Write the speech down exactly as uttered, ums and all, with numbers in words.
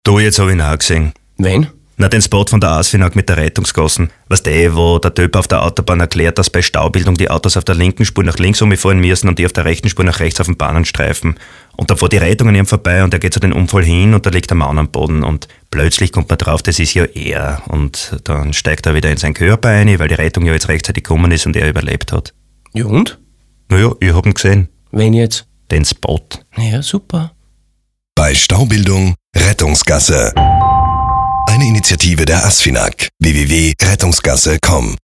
Du, jetzt hab ich ihn auch gesehen. Wen? Na, den Spot von der ASFINAG mit der Rettungsgassen. Weißt du, wo der Typ auf der Autobahn erklärt, dass bei Staubildung die Autos auf der linken Spur nach links umfahren müssen und die auf der rechten Spur nach rechts auf den Bahnenstreifen. Und dann fährt die Rettung an ihm vorbei und er geht zu den Unfall hin und da liegt der Mann am Boden und plötzlich kommt man drauf, das ist ja er. Und dann steigt er wieder in seinen Körper ein, weil die Rettung ja jetzt rechtzeitig gekommen ist und er überlebt hat. Ja und? Naja, ich hab ihn gesehen. Wen jetzt? Den Spot. Ja, super. Bei Staubildung Rettungsgasse. Eine Initiative der ASFINAG. w w w punkt rettungsgasse punkt com